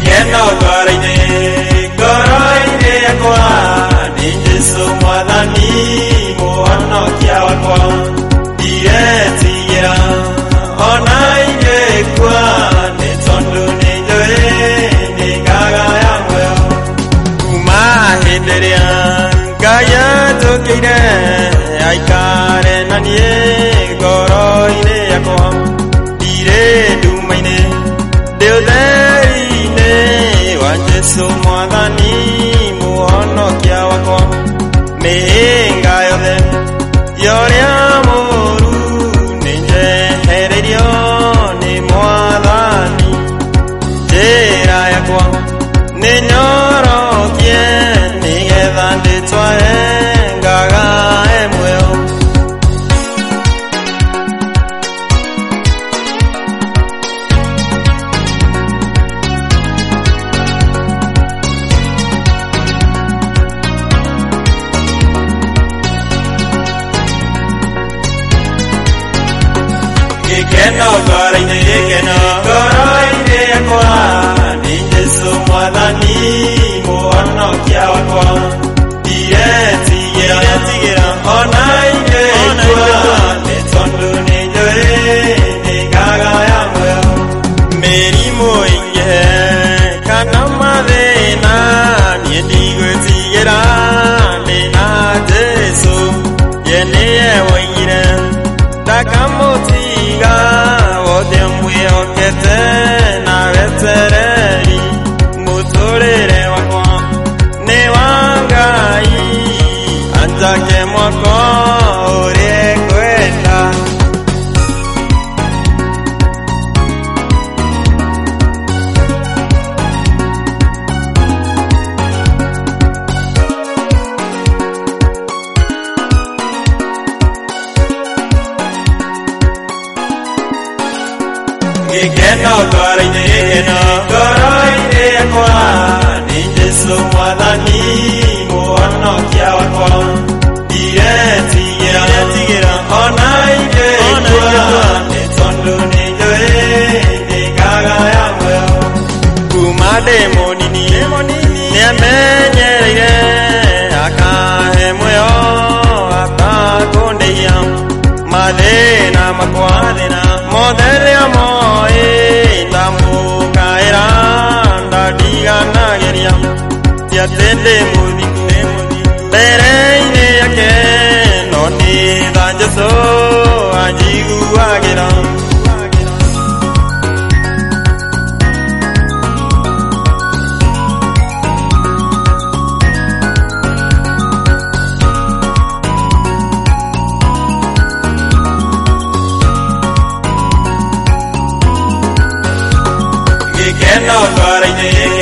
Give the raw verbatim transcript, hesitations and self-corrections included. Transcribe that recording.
Keno Gorine, Gorine Aqua, Ninjisu Madani, Moano Kiawakwa, Dietia, Onaine Qua, Netondu Ninjoe, Nigaga Yamwell, Kuma Hinderia, Gaya Tokide, Aikare Nanie, Goroine Aqua, Dire Dumine, Deodine, Wanjesu Madani, Moano Kiawakwa, Mehinga Yode, Yoriamuru, Ninja Heredio, Ni Moadani, Jera Yakwa, Ninyoro Kien, Nigedan de Twae, Gaga Emwell. Keno Gorine, Keno Gorine Aqua, Ninjisu Madani, Moano Kiawakwa, Dietia, Onaine Qua, Netondu Ninjoe, Nigaga Yamwell, Merimo Inge, Kanamadena, Niendigo Tigera, Nena Jesu, Yene Wayne, Takamoti. Odemwe okete na vetereri mutorere wakwa ne wangai anjake mwako ore kwenda Keno Gorine, Keno Gorine Aqua, Ninjisu Madani, Moano Kiawakwa, Dietia, Onaine Qua, Netondu Ninjoe, Nigaga Yamwell, Kumade Monini, Niamenyere, Aka Emweo, Aka Kondeyam, Madena Makwadena, Moderia Moe, Tamu Kaira, Diga Nageriam, Yatende Mudiku, Bereine Yake, Noni Danjaso, Ajigu Ageram. Keno Gorine,